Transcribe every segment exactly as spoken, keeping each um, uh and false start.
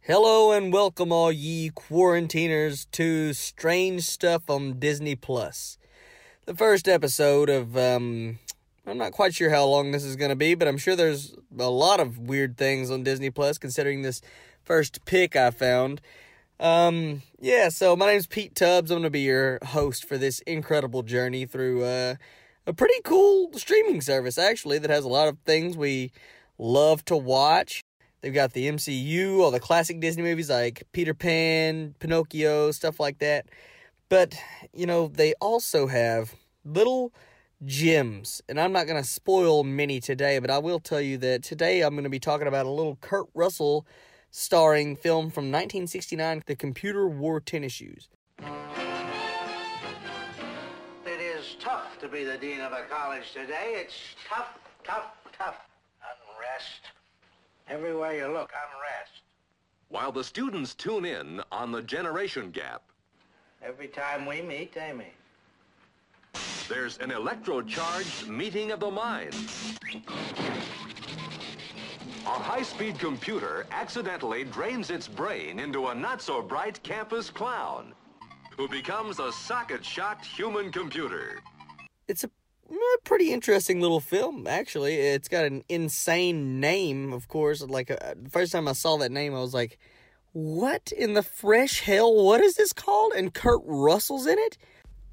Hello and welcome all ye quarantiners to Strange Stuff on Disney Plus. The first episode of, um, I'm not quite sure how long this is going to be, but I'm sure there's a lot of weird things on Disney Plus considering this first pick I found. Um, yeah, so my name's Pete Tubbs. I'm going to be your host for this incredible journey through uh, a pretty cool streaming service, actually, that has a lot of things we love to watch. They've got the M C U, all the classic Disney movies like Peter Pan, Pinocchio, stuff like that. But, you know, they also have little gems. And I'm not going to spoil many today, but I will tell you that today I'm going to be talking about a little Kurt Russell starring film from nineteen sixty-nine, The Computer Wore Tennis Shoes. It is tough to be the dean of a college today. It's tough, tough, tough. Unrest. Everywhere you look, unrest. While the students tune in on the generation gap, Every time we meet, they meet. there's an electro-charged meeting of the mind. A high-speed computer accidentally drains its brain into a not-so-bright campus clown who becomes a socket-shocked human computer. It's a A pretty interesting little film, actually. It's got an insane name, of course. Like, uh, the first time I saw that name, I was like, what in the fresh hell? What is this called? And Kurt Russell's in it?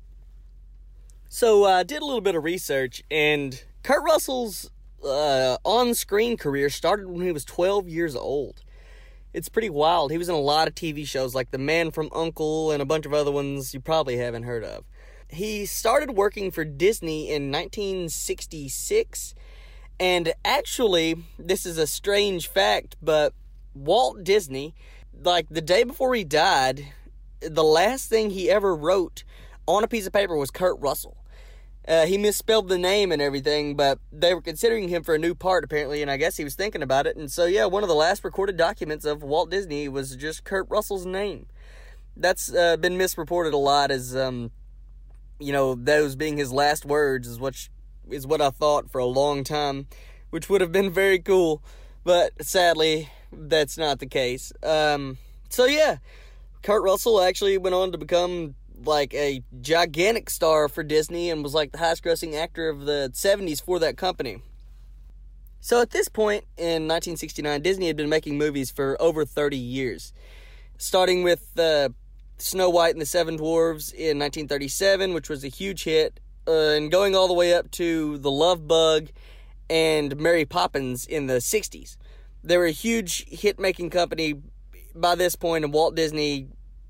So, I uh, did a little bit of research, and Kurt Russell's uh, on-screen career started when he was twelve years old. It's pretty wild. He was in a lot of T V shows, like The Man from U N C L E and a bunch of other ones you probably haven't heard of. He started working for Disney in nineteen sixty-six, and actually, this is a strange fact, but Walt Disney, like the day before he died, the last thing he ever wrote on a piece of paper was Kurt Russell. Uh, he misspelled the name and everything, but they were considering him for a new part, apparently, and I guess he was thinking about it, and so, yeah, one of the last recorded documents of Walt Disney was just Kurt Russell's name. That's uh, been misreported a lot as, um... you know, those being his last words is what is what I thought for a long time, which would have been very cool, but sadly, that's not the case. Um, so yeah, Kurt Russell actually went on to become like a gigantic star for Disney and was like the highest-grossing actor of the seventies for that company. So at this point in nineteen sixty-nine, Disney had been making movies for over thirty years, starting with uh, Snow White and the Seven Dwarfs in nineteen thirty-seven, which was a huge hit, uh, and going all the way up to The Love Bug and Mary Poppins in the sixties. They were a huge hit-making company by this point, and Walt Disney,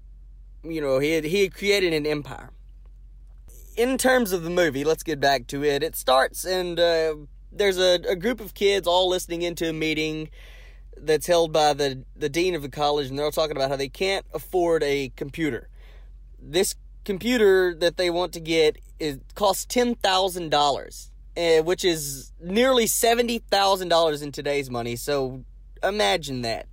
you know, he had, he had created an empire. In terms of the movie, let's get back to it. It starts, and uh, there's a, a group of kids all listening into a meeting that's held by the, the dean of the college, and they're all talking about how they can't afford a computer. This computer that they want to get is costs ten thousand dollars, uh, which is nearly seventy thousand dollars in today's money, so imagine that.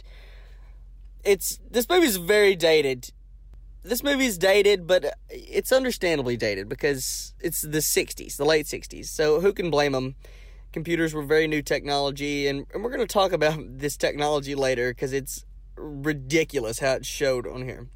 It's This movie is very dated. This movie is dated, but it's understandably dated because it's the sixties, the late sixties, so who can blame them? Computers were very new technology, and, and we're going to talk about this technology later because it's ridiculous how it's showed on here.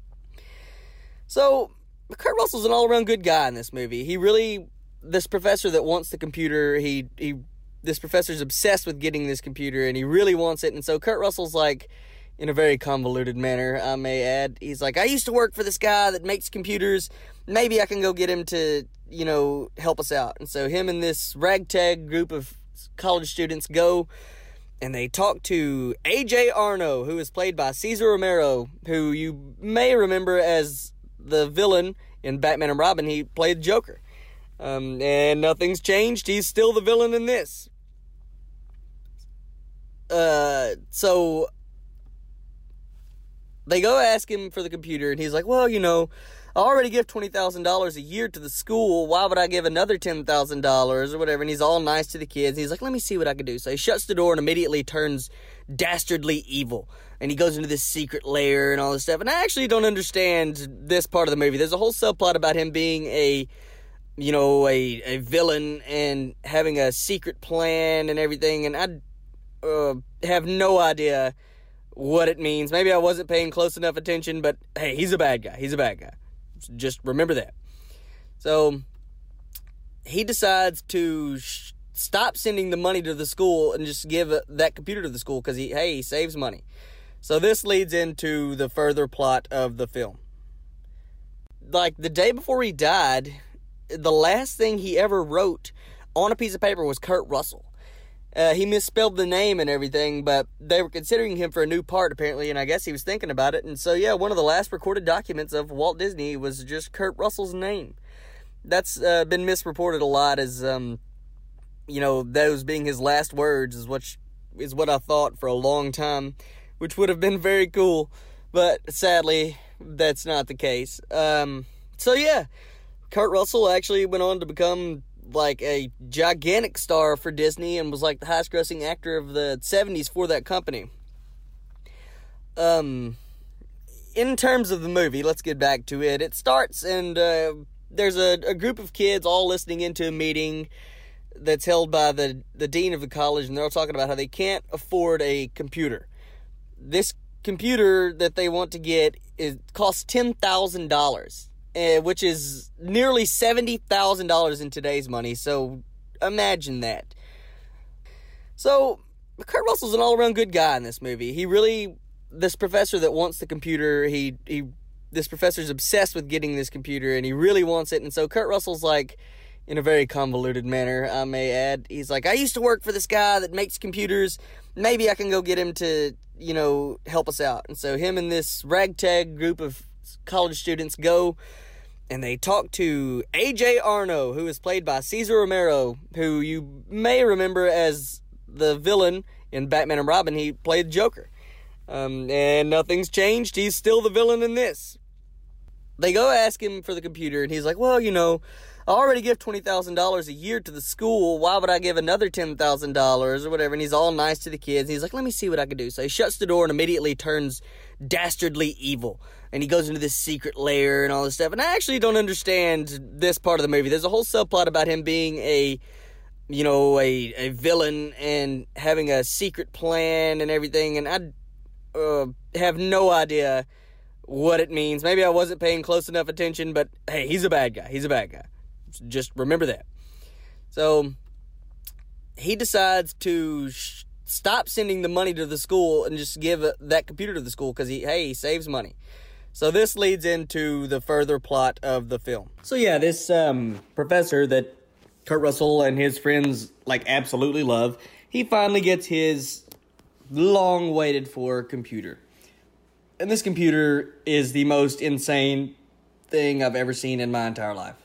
So, Kurt Russell's an all-around good guy in this movie. He really, this professor that wants the computer, he, he, this professor's obsessed with getting this computer, and he really wants it, and so Kurt Russell's like, in a very convoluted manner, I may add, he's like, I used to work for this guy that makes computers, maybe I can go get him to, you know, help us out. And so him and this ragtag group of college students go, and they talk to A J Arno, who is played by Cesar Romero, who you may remember as the villain in Batman and Robin. He played Joker. Um, and nothing's changed. He's still the villain in this. Uh, so they go ask him for the computer, and he's like, well, you know, I already give twenty thousand dollars a year to the school. Why would I give another ten thousand dollars or whatever? And he's all nice to the kids. He's like, let me see what I can do. So he shuts the door and immediately turns dastardly evil. And he goes into this secret lair and all this stuff. And I actually don't understand this part of the movie. There's a whole subplot about him being a, you know, a, a villain and having a secret plan and everything. And I uh, have no idea what it means. Maybe I wasn't paying close enough attention, but hey, he's a bad guy. He's a bad guy. Just remember that. So he decides to sh- stop sending the money to the school and just give uh, that computer to the school because he, hey, he saves money. So this leads into the further plot of the film. Like, the day before he died, the last thing he ever wrote on a piece of paper was Kurt Russell. Uh, he misspelled the name and everything, but they were considering him for a new part, apparently, and I guess he was thinking about it. And so, yeah, one of the last recorded documents of Walt Disney was just Kurt Russell's name. That's uh, been misreported a lot as, um, you know, those being his last words is what, is what I thought for a long time, which would have been very cool, but sadly, that's not the case. Um, so, yeah, Kurt Russell actually went on to become like a gigantic star for Disney and was like the highest grossing actor of the seventies for that company. Um, in terms of the movie, let's get back to it. It starts and uh, there's a, a group of kids all listening into a meeting that's held by the, the dean of the college, and they're all talking about how they can't afford a computer. This computer that they want to get is costs ten thousand dollars. Uh, which is nearly seventy thousand dollars in today's money, so imagine that. So, Kurt Russell's an all-around good guy in this movie. He really, this professor that wants the computer, he, he, this professor's obsessed with getting this computer, and he really wants it, and so Kurt Russell's like, in a very convoluted manner, I may add, he's like, I used to work for this guy that makes computers, maybe I can go get him to, you know, help us out. And so him and this ragtag group of college students go and they talk to A J Arno, who is played by Cesar Romero, who you may remember as the villain in Batman and Robin. He played Joker. Um, and nothing's changed. He's still the villain in this. They go ask him for the computer, and he's like, well, you know, I already give twenty thousand dollars a year to the school. Why would I give another ten thousand dollars or whatever? And he's all nice to the kids. He's like, let me see what I can do. So he shuts the door and immediately turns dastardly evil. And he goes into this secret lair and all this stuff. And I actually don't understand this part of the movie. There's a whole subplot about him being a, you know, a, a villain and having a secret plan and everything. And I uh, have no idea what it means. Maybe I wasn't paying close enough attention, but hey, he's a bad guy. He's a bad guy. Just remember that. So he decides to sh- stop sending the money to the school and just give uh, that computer to the school because he, hey, he saves money. So this leads into the further plot of the film. So yeah, this um, professor that Kurt Russell and his friends like absolutely love, he finally gets his long waited for computer. And this computer is the most insane thing I've ever seen in my entire life.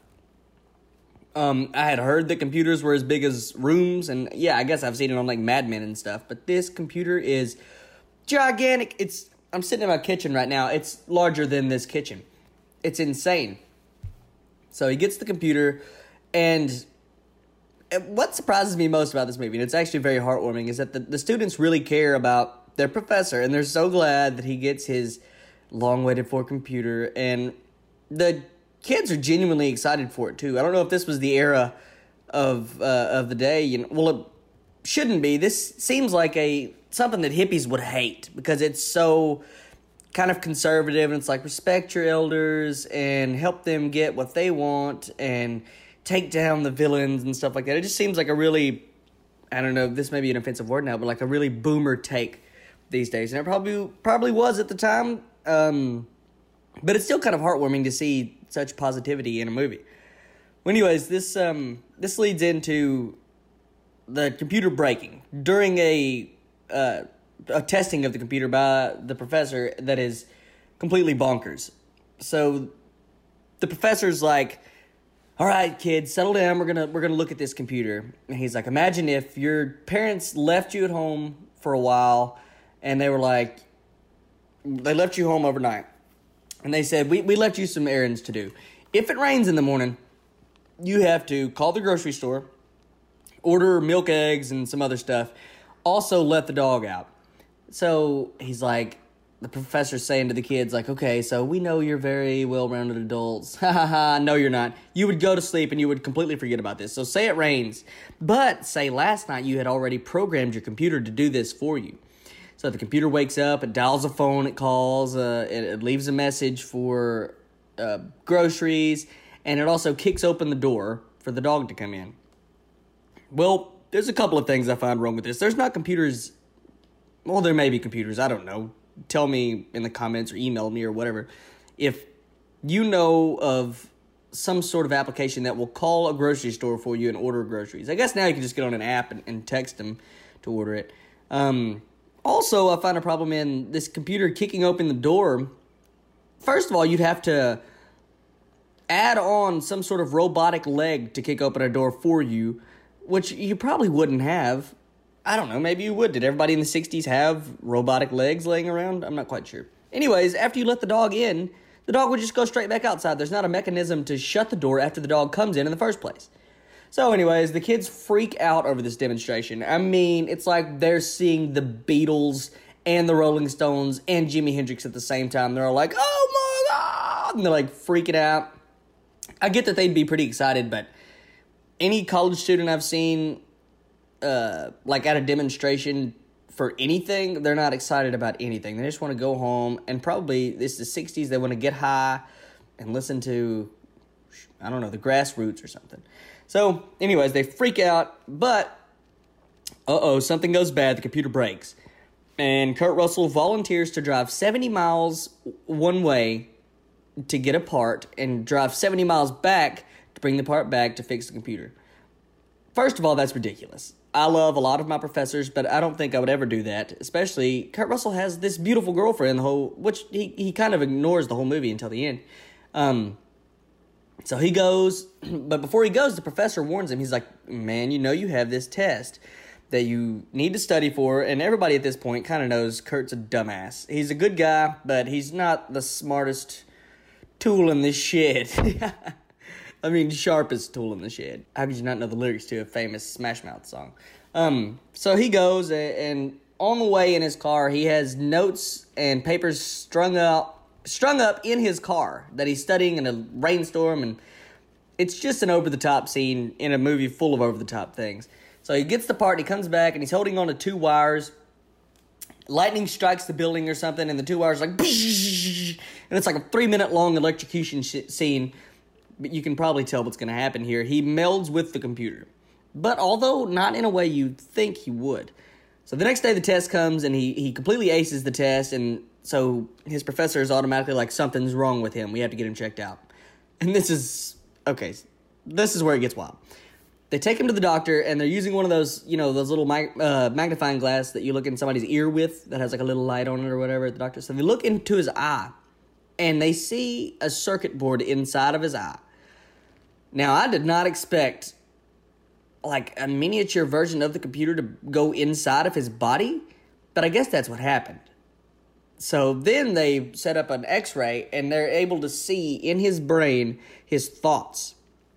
Um, I had heard that computers were as big as rooms, and yeah, I guess I've seen it on like Mad Men and stuff, but this computer is gigantic. It's, I'm sitting in my kitchen right now. It's larger than this kitchen. It's insane. So he gets the computer, and what surprises me most about this movie, and it's actually very heartwarming, is that the, the students really care about their professor, and they're so glad that he gets his long-waited-for computer, and the kids are genuinely excited for it, too. I don't know if this was the era of uh, of the day. You know, well, it shouldn't be. This seems like a something that hippies would hate, because it's so kind of conservative, and it's like, respect your elders, and help them get what they want, and take down the villains, and stuff like that. It just seems like a really, I don't know, this may be an offensive word now, but like a really boomer take these days, and it probably probably was at the time, um, but it's still kind of heartwarming to see such positivity in a movie. Well, anyways, this um, this leads into the computer breaking during a uh, a testing of the computer by the professor that is completely bonkers. So the professor's like, all right, kids, settle down. We're gonna we're gonna look at this computer. And he's like, imagine if your parents left you at home for a while, and they were like, they left you home overnight, and they said, we we left you some errands to do. If it rains in the morning, you have to call the grocery store, order milk, eggs, and some other stuff. Also, let the dog out. So he's like, the professor's saying to the kids, like, okay, so we know you're very well-rounded adults. Ha ha ha, no you're not. You would go to sleep and you would completely forget about this. So say it rains, but say last night you had already programmed your computer to do this for you. So the computer wakes up, it dials a phone, it calls, uh, it, it leaves a message for uh, groceries, and it also kicks open the door for the dog to come in. Well, there's a couple of things I find wrong with this. There's not computers. Well, there may be computers. I don't know. Tell me in the comments or email me or whatever if you know of some sort of application that will call a grocery store for you and order groceries. I guess now you can just get on an app and, and text them to order it. Um, also, I find a problem in this computer kicking open the door. First of all, you'd have to add on some sort of robotic leg to kick open a door for you, which you probably wouldn't have. I don't know, maybe you would. Did everybody in the sixties have robotic legs laying around? I'm not quite sure. Anyways, after you let the dog in, the dog would just go straight back outside. There's not a mechanism to shut the door after the dog comes in in the first place. So anyways, the kids freak out over this demonstration. I mean, it's like they're seeing the Beatles and the Rolling Stones and Jimi Hendrix at the same time. They're all like, oh my God! And they're like freaking out. I get that they'd be pretty excited, but any college student I've seen Uh, like at a demonstration for anything, they're not excited about anything. They just want to go home, and probably this is the sixties, they want to get high and listen to, I don't know, the Grassroots or something. So, anyways, they freak out, but, uh-oh, something goes bad, the computer breaks. And Kurt Russell volunteers to drive seventy miles one way to get a part, and drive seventy miles back to bring the part back to fix the computer. First of all, that's ridiculous. I love a lot of my professors, but I don't think I would ever do that. Especially, Kurt Russell has this beautiful girlfriend, the whole, which he, he kind of ignores the whole movie until the end. Um, so he goes, but before he goes, the professor warns him. He's like, man, you know you have this test that you need to study for, and everybody at this point kind of knows Kurt's a dumbass. He's a good guy, but he's not the smartest tool in the shed. I mean, sharpest tool in the shed. How could you not know the lyrics to a famous Smash Mouth song? Um, so he goes, and on the way in his car, he has notes and papers strung up, strung up in his car that he's studying in a rainstorm, and it's just an over-the-top scene in a movie full of over-the-top things. So he gets the part, and he comes back, and he's holding on to two wires. Lightning strikes the building or something, and the two wires are like, and it's like a three-minute long electrocution sh- scene. But you can probably tell what's going to happen here. He melds with the computer, but although not in a way you'd think he would. So the next day the test comes, and he, he completely aces the test, and so his professor is automatically like, something's wrong with him. We have to get him checked out. And this is, okay, this is where it gets wild. They take him to the doctor, and they're using one of those, you know, those little mag- uh, magnifying glass that you look in somebody's ear with that has like a little light on it or whatever at the doctor. So they look into his eye, and they see a circuit board inside of his eye. Now, I did not expect, like, a miniature version of the computer to go inside of his body, but I guess that's what happened. So then they set up an x-ray, and they're able to see in his brain his thoughts.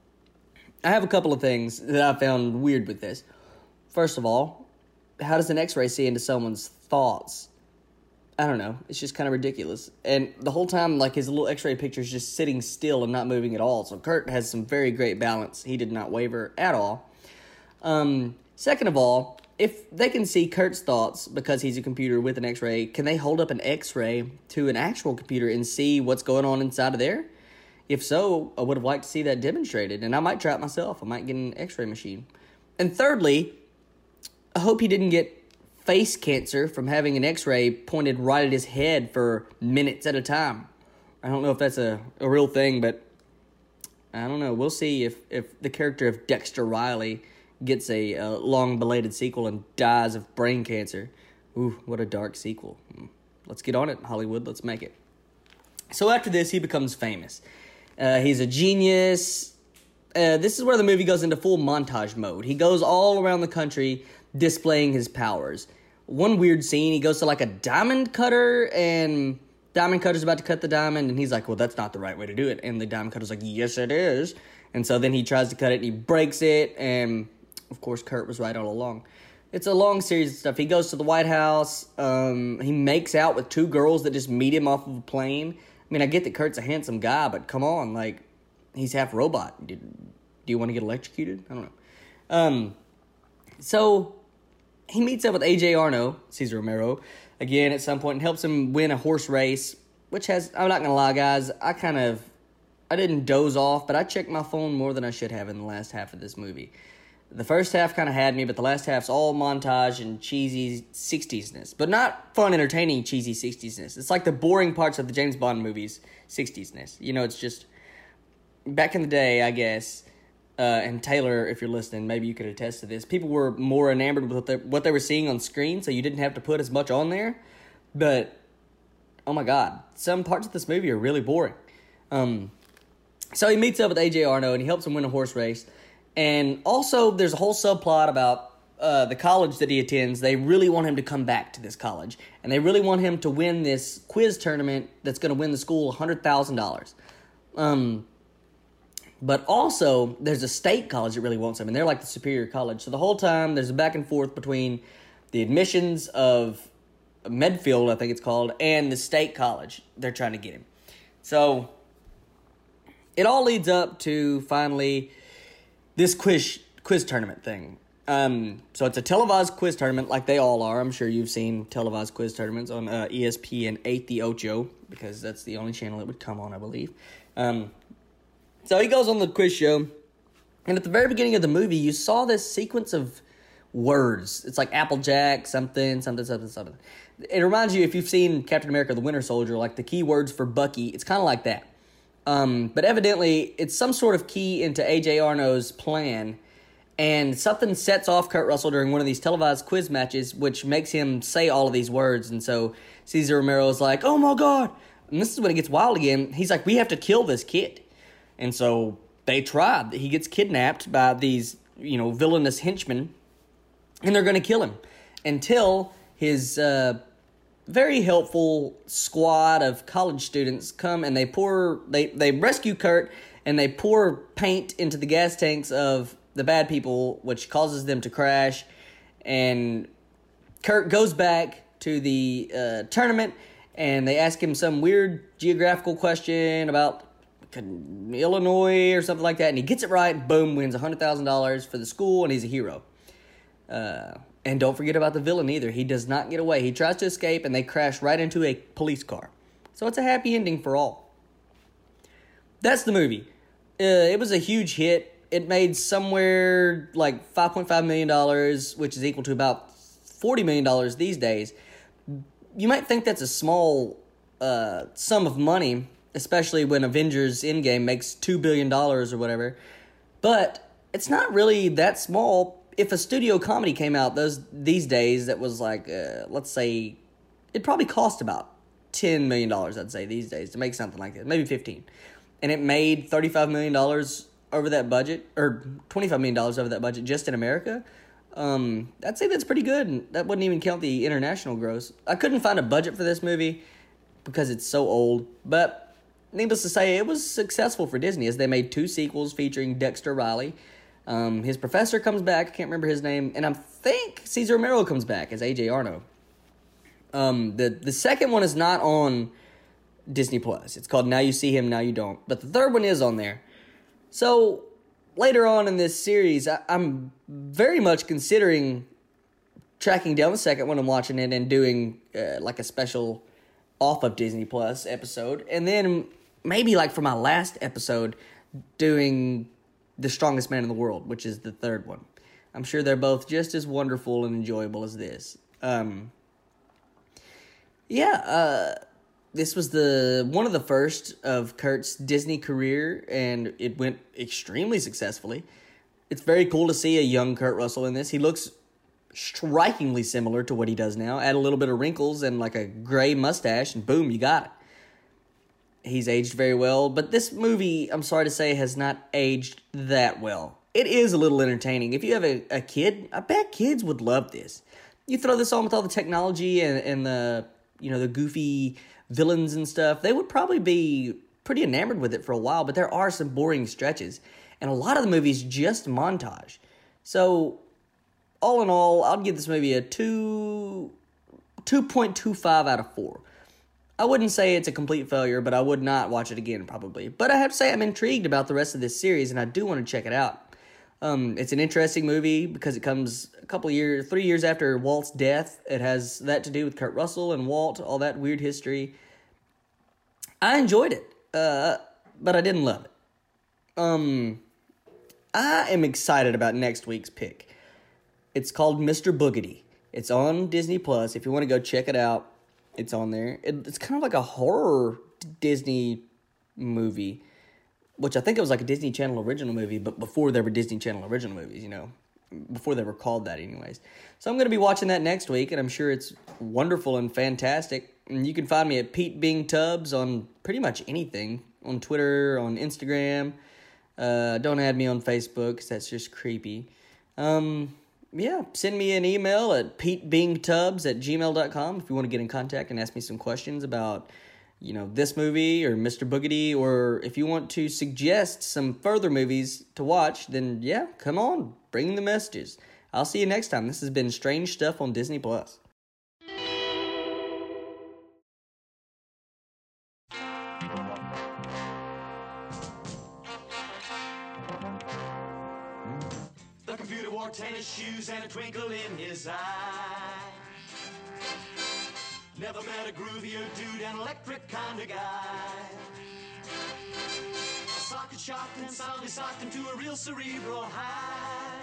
I have a couple of things that I found weird with this. First of all, how does an x-ray see into someone's thoughts? I don't know. It's just kind of ridiculous. And the whole time, like, his little x-ray picture is just sitting still and not moving at all. So Kurt has some very great balance. He did not waver at all. Um, second of all, if they can see Kurt's thoughts because he's a computer with an x-ray, can they hold up an x-ray to an actual computer and see what's going on inside of there? If so, I would have liked to see that demonstrated. And I might try it myself. I might get an x-ray machine. And thirdly, I hope he didn't get face cancer from having an x-ray pointed right at his head for minutes at a time. I don't know if that's a, a real thing, but I don't know. We'll see if, if the character of Dexter Riley gets a, a long-belated sequel and dies of brain cancer. Ooh, what a dark sequel. Let's get on it, Hollywood. Let's make it. So after this, he becomes famous. Uh, he's a genius. Uh, this is where the movie goes into full montage mode. He goes all around the country displaying his powers. One weird scene, he goes to like a diamond cutter, and diamond cutter's about to cut the diamond, and he's like, well, that's not the right way to do it. And the diamond cutter's like, yes, it is. And so then he tries to cut it, and he breaks it, and of course, Kurt was right all along. It's a long series of stuff. He goes to the White House. Um, he makes out with two girls that just meet him off of a plane. I mean, I get that Kurt's a handsome guy, but come on, like, he's half robot. Do, do you want to get electrocuted? I don't know. Um, so he meets up with A J Arno, Cesar Romero, again at some point and helps him win a horse race, which has, I'm not going to lie, guys, I kind of, I didn't doze off, but I checked my phone more than I should have in the last half of this movie. The first half kind of had me, but the last half's all montage and cheesy sixties-ness. But not fun, entertaining cheesy sixties-ness. It's like the boring parts of the James Bond movies, sixties-ness. You know, it's just, back in the day, I guess, uh, and Taylor, if you're listening, maybe you could attest to this, people were more enamored with what they, what they were seeing on screen, so you didn't have to put as much on there. But, oh my god, some parts of this movie are really boring. Um, so he meets up with A J Arno, and he helps him win a horse race. And also, there's a whole subplot about uh, the college that he attends. They really want him to come back to this college. And they really want him to win this quiz tournament that's going to win the school one hundred thousand dollars. Um, but also, there's a state college that really wants him. And they're like the superior college. So the whole time, there's a back and forth between the admissions of Medfield, I think it's called, and the state college. They're trying to get him. So, it all leads up to, finally, this quiz quiz tournament thing. Um, so it's a televised quiz tournament, like they all are. I'm sure you've seen televised quiz tournaments on uh, E S P N eight the Ocho, because that's the only channel it would come on, I believe. Um, so he goes on the quiz show, and at the very beginning of the movie, you saw this sequence of words. It's like Applejack, something, something, something, something. It reminds you, if you've seen Captain America the Winter Soldier, like the key words for Bucky, it's kind of like that. Um, but evidently, it's some sort of key into A J Arno's plan, and something sets off Kurt Russell during one of these televised quiz matches, which makes him say all of these words, and so Cesar Romero is like, oh my god, and this is when it gets wild again. He's like, we have to kill this kid, and so they try. He gets kidnapped by these, you know, villainous henchmen, and they're going to kill him, until his, uh, very helpful squad of college students come and they pour, they, they rescue Kurt and they pour paint into the gas tanks of the bad people, which causes them to crash. And Kurt goes back to the uh, tournament and they ask him some weird geographical question about Illinois or something like that. And he gets it right, boom, wins one hundred thousand dollars for the school, and he's a hero. Uh... And don't forget about the villain either. He does not get away. He tries to escape, and they crash right into a police car. So it's a happy ending for all. That's the movie. Uh, it was a huge hit. It made somewhere like five point five million dollars, which is equal to about forty million dollars these days. You might think that's a small uh, sum of money, especially when Avengers Endgame makes two billion dollars or whatever. But it's not really that small. If a studio comedy came out those these days that was like, uh, let's say, it probably cost about ten million dollars, I'd say, these days to make something like that, maybe fifteen. And it made thirty-five million dollars over that budget, or twenty-five million dollars over that budget just in America. Um, I'd say that's pretty good, and that wouldn't even count the international gross. I couldn't find a budget for this movie because it's so old, but needless to say, it was successful for Disney as they made two sequels featuring Dexter Riley. Um, his professor comes back, I can't remember his name, and I think Cesar Romero comes back as A J Arno. Um, the, the second one is not on Disney Plus. It's called Now You See Him, Now You Don't. But the third one is on there. So, later on in this series, I, I'm very much considering tracking down the second one and watching it and doing uh, like a special off of Disney Plus episode. And then maybe like for my last episode, doing The Strongest Man in the World, which is the third one. I'm sure they're both just as wonderful and enjoyable as this. Um, yeah, uh, this was the one of the first of Kurt's Disney career, and it went extremely successfully. It's very cool to see a young Kurt Russell in this. He looks strikingly similar to what he does now. Add a little bit of wrinkles and like a gray mustache, and boom, you got it. He's aged very well, but this movie, I'm sorry to say, has not aged that well. It is a little entertaining. If you have a, a kid, I bet kids would love this. You throw this on with all the technology and, and the, you know, the goofy villains and stuff, they would probably be pretty enamored with it for a while, but there are some boring stretches. And a lot of the movie's just montage. So, all in all, I'd give this movie a two, two point two five out of four. I wouldn't say it's a complete failure, but I would not watch it again, probably. But I have to say I'm intrigued about the rest of this series, and I do want to check it out. Um, it's an interesting movie because it comes a couple years, three years after Walt's death. It has that to do with Kurt Russell and Walt, all that weird history. I enjoyed it, uh, but I didn't love it. Um, I am excited about next week's pick. It's called Mister Boogedy. It's on Disney Plus. If you want to go check it out, it's on there. It, it's kind of like a horror Disney movie, which I think it was like a Disney Channel original movie, but before there were Disney Channel original movies, you know, before they were called that anyways. So I'm going to be watching that next week, and I'm sure it's wonderful and fantastic. And you can find me at Pete Bing Tubbs on pretty much anything, on Twitter, on Instagram. Uh, don't add me on Facebook, because that's just creepy. Um, yeah, send me an email at petebingtubbs at gmail dot com if you want to get in contact and ask me some questions about, you know, this movie or Mister Boogedy, or if you want to suggest some further movies to watch, then yeah, come on, bring the messages. I'll see you next time. This has been Strange Stuff on Disney Plus. The computer wore tennis shoes and a twinkle in his eye. Never met a groovier dude, an electric kind of guy. A socket shocked and soundly socked him to a real cerebral high.